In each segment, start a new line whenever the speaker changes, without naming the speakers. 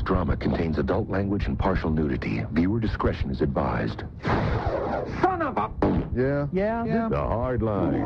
drama contains adult language and partial nudity. Viewer discretion is advised.
Son of a...
Yeah.
The Hard Line.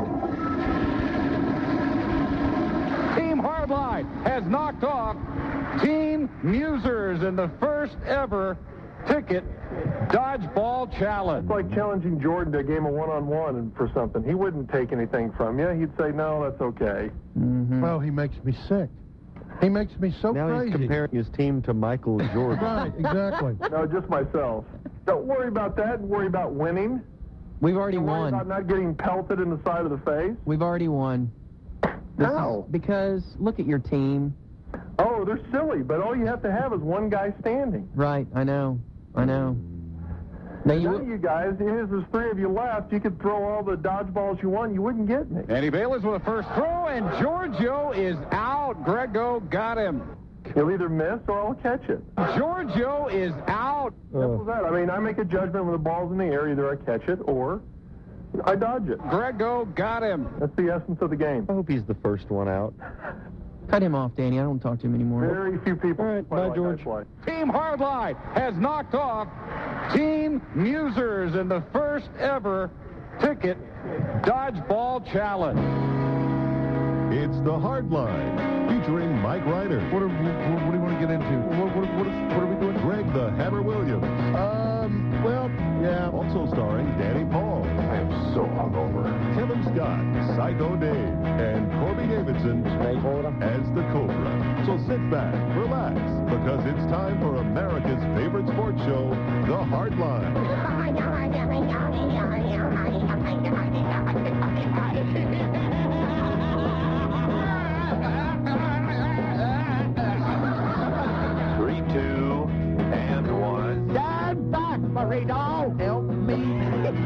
Team Hardline has knocked off Team Musers in the first ever ticket dodgeball challenge.
It's like challenging Jordan to a game of one-on-one and for something. He wouldn't take anything from you. He'd say, no, that's okay.
Mm-hmm.
Well, he makes me sick. He makes me so
now
crazy.
He's comparing his team to Michael Jordan.
Right, exactly.
No, just myself. Don't worry about that. Worry about winning.
We've already
Don't worry
won.
about not getting pelted in the side of the face.
We've already won.
How?
Because look at your team.
Oh, they're silly, but all you have to have is one guy standing.
Right, I know. Now
None of you guys, even if there's three of you left, you could throw all the dodgeballs you want. You wouldn't get me.
Andy Bayless with a first throw, and Giorgio is out. Grego got him.
You'll either miss or I'll catch it.
Giorgio is out.
Simple as that. I mean, I make a judgment when the ball's in the air. Either I catch it or I dodge it.
Grego got him.
That's the essence of the game.
I hope he's the first one out.
cut him off, Danny. I don't talk to him anymore.
Very few people.
All right, bye,
like
George.
Team Hardline has knocked off Team Musers in the first ever ticket dodgeball challenge.
It's the Hard Line, featuring Mike Reiner.
What do you want to get into? What are we doing?
Greg the Hammer Williams.
Well, yeah.
Also starring Danny Paul.
I am so hungover.
Kevin Scott, Psycho Dave, and Corby Davidson as the Cobra. So sit back, relax, because it's time for America's favorite sports show, The Hard Line.
3, 2, and 1.
Stand back, Marino. Help me.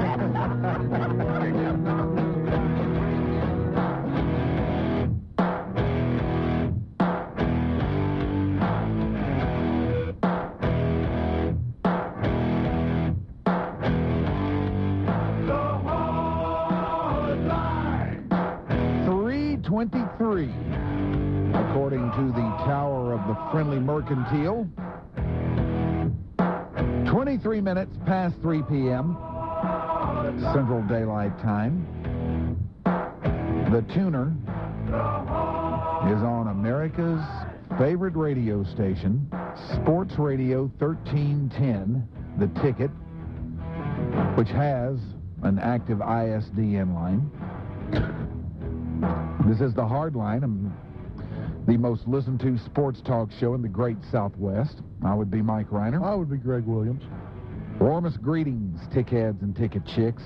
According to the Tower of the Friendly Mercantile. 23 minutes past 3 p.m. Central Daylight Time. The Tuner is on America's favorite radio station, Sports Radio 1310, The Ticket, which has an active ISDN line. This is the Hard Line, the most listened to sports talk show in the great Southwest. I would be Mike Reiner.
I would be Greg Williams.
Warmest greetings, tickheads and ticket chicks.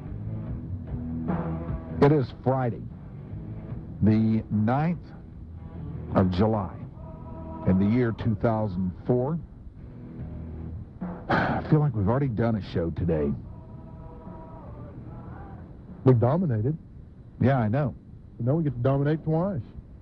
It is Friday, the 9th of July, in the year 2004. I feel like we've already done a show today.
We dominated.
Yeah, I know.
But now we get to dominate twice.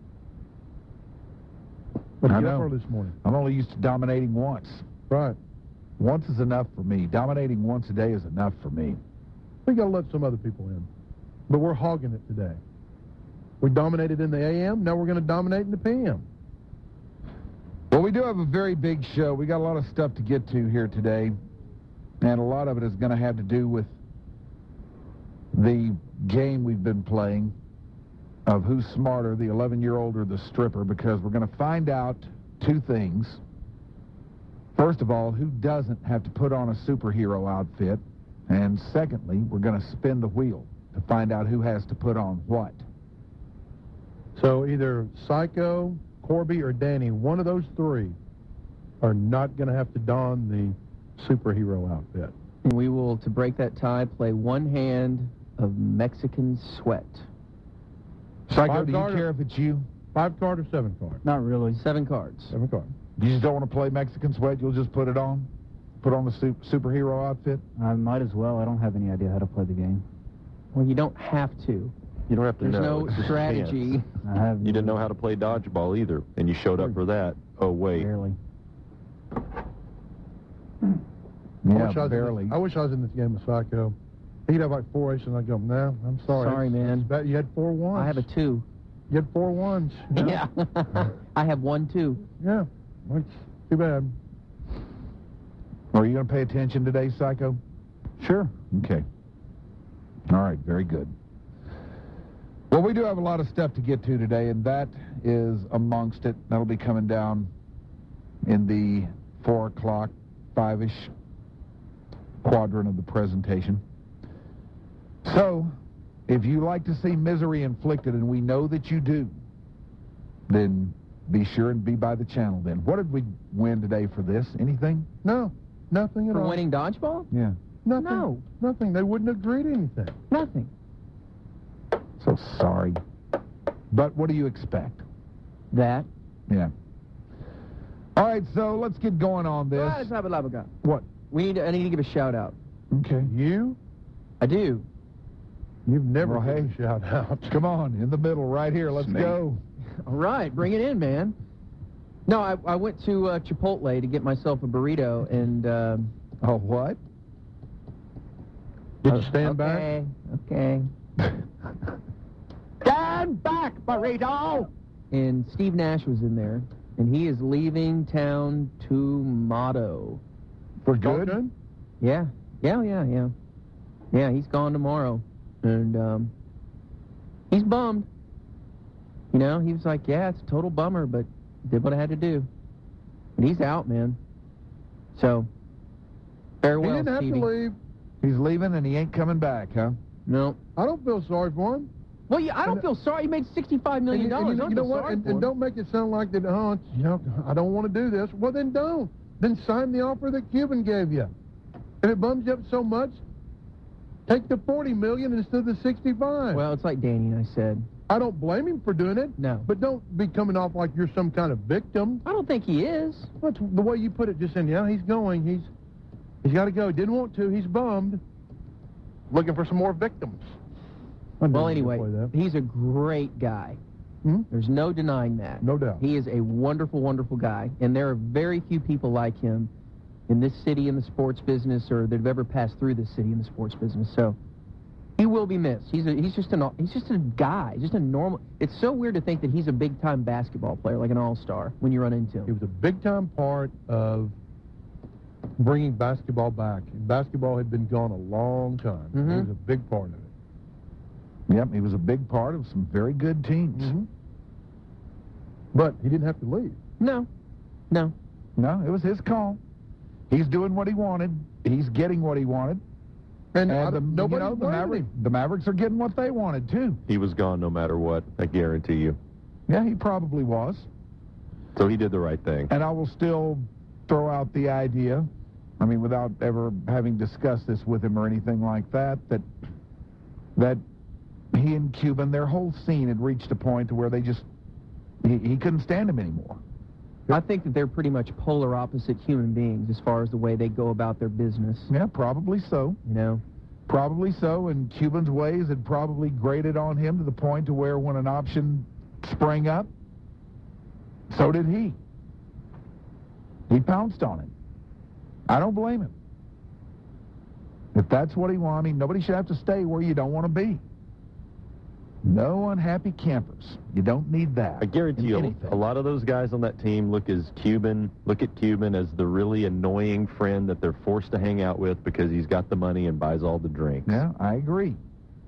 What did you get for this morning?
I'm only used to dominating once.
Right.
Once is enough for me. Dominating once a day is enough for me.
We got to let some other people in. But we're hogging it today. We dominated in the AM. Now we're going to dominate in the PM.
Well, we do have a very big show. We got a lot of stuff to get to here today. And a lot of it is going to have to do with the game we've been playing of who's smarter, the 11-year-old or the stripper, because we're going to find out two things. First of all, who doesn't have to put on a superhero outfit? And secondly, we're going to spin the wheel to find out who has to put on what.
So either Psycho, Corby, or Danny, one of those three are not going to have to don the superhero outfit.
We will, to break that tie, play one hand of Mexican sweat.
Psycho, do you care if it's you?
5-card or 7-card?
Not really.
7 cards.
7 card.
You just don't want to play Mexican sweat? You'll just put it on? Put on the superhero outfit?
I might as well. I don't have any idea how to play the game.
Well, you don't have to.
You don't have to
There's
know.
no
It's just a
strategy.
chance.
I have
You didn't know how to play dodgeball either, and you showed up for that. Oh, wait.
barely.
Yeah, barely.
I wish I was in this game with Psycho. He'd have like 4 aces, and I'd go, no, I'm sorry.
Sorry, man.
It's bad. You had 4 ones.
I have a 2.
You had 4 ones. You know?
Yeah. I have 1, too.
Yeah. Too bad.
Are you going to pay attention today, Psycho?
Sure.
Okay. All right, very good. Well, we do have a lot of stuff to get to today, and that is amongst it. That'll be coming down in the 4 o'clock, 5-ish quadrant of the presentation. So, if you like to see misery inflicted, and we know that you do, then be sure and be by the channel then. What did we win today for this? Anything?
No, nothing at all.
For winning dodgeball?
Yeah.
Nothing.
No.
Nothing. They wouldn't agree to anything.
Nothing.
So sorry. But what do you expect?
That.
Yeah. All right, so let's get going on this. What?
I need to give a shout out.
Okay.
You?
I do.
You've never
Well,
given
hey.
a shout out.
Come on, in the middle, right here. Let's go.
All right, bring it in, man. No, I went to Chipotle to get myself a burrito, and...
Oh, what?
Did you stand back?
Okay.
Stand back, burrito!
And Steve Nash was in there, and he is leaving town tomorrow.
For good?
Yeah. Yeah, he's gone tomorrow. And he's bummed. You know, he was like, yeah, it's a total bummer, but did what I had to do. And he's out, man. So, farewell,
He didn't have
Stevie.
to leave.
He's leaving and he ain't coming back, huh?
No.
I don't feel sorry for him.
Well, yeah, I don't feel sorry. He made $65 million.
And you know what? And don't make it sound like that, you know, I don't want to do this. Well, then don't. Then sign the offer that Cuban gave you. If it bums you up so much, take the $40 million instead of the $65.
Well, it's like Danny and I said.
I don't blame him for doing it.
No.
But don't be coming off like you're some kind of victim.
I don't think he is.
That's the way you put it, just saying, yeah, he's going. He's got to go. Didn't want to. He's bummed. Looking for some more victims.
Well, anyway, he's a great guy. There's no denying that.
No doubt.
He is a wonderful, wonderful guy. And there are very few people like him in this city in the sports business or that have ever passed through this city in the sports business. So he will be missed. He's just a guy, just a normal. It's so weird to think that he's a big-time basketball player, like an all-star, when you run into him.
He was a big-time part of bringing basketball back. Basketball had been gone a long time. He was a big part of it.
Yep, he was a big part of some very good teams.
But he didn't have to leave.
No,
it was his call. He's doing what he wanted. He's getting what he wanted.
And
the Mavericks are getting what they wanted, too.
He was gone no matter what, I guarantee you.
Yeah, he probably was.
So he did the right thing.
And I will still throw out the idea, I mean, without ever having discussed this with him or anything like that, that he and Cuban, their whole scene had reached a point to where they just, he couldn't stand him anymore.
I think that they're pretty much polar opposite human beings as far as the way they go about their business.
Yeah, probably so.
You know?
Probably so, and Cuban's ways had probably grated on him to the point to where when an option sprang up, so did he. He pounced on it. I don't blame him. If that's what he wants, I mean, nobody should have to stay where you don't want to be. No unhappy campers. You don't need that.
I guarantee you, a lot of those guys on that team look at Cuban as the really annoying friend that they're forced to hang out with because he's got the money and buys all the drinks.
Yeah, I agree.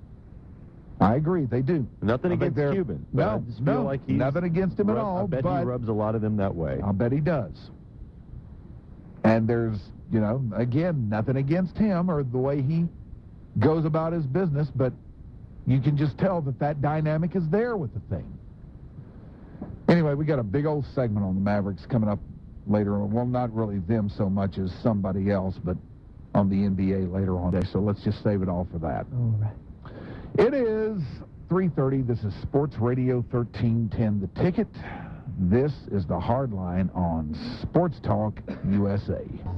They do.
Nothing against Cuban. But I just feel like he's
nothing against him at all.
I bet he rubs a lot of them that way.
I'll bet he does. And there's, again, nothing against him or the way he goes about his business, but you can just tell that dynamic is there with the thing. Anyway, we got a big old segment on the Mavericks coming up later on. Well, not really them so much as somebody else, but on the NBA later on today. So let's just save it all for that.
All right.
It is 3:30. This is Sports Radio 1310 The Ticket. This is the Hard Line on Sports Talk USA.